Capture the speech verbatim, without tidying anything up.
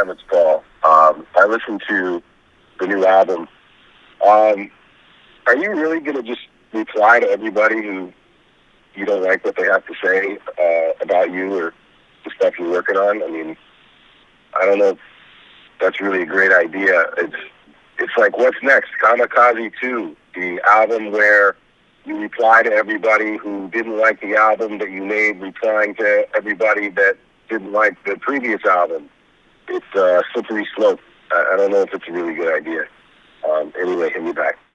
Kravitz, Paul. Um, I listened to the new album. Um, are you really going to just reply to everybody who you don't like what they have to say uh, about you or the stuff you're working on? I mean, I don't know if that's really a great idea. It's it's like, what's next? Kamikaze two, the album where you reply to everybody who didn't like the album that you made, replying to everybody that didn't like the previous album. It's a slippery slope. I, I don't know if it's a really good idea. Um, anyway, hit me back.